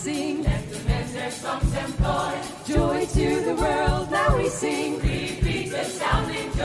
sing. Let the men their songs employ. Joy to the world, now we sing. Repeat the sounding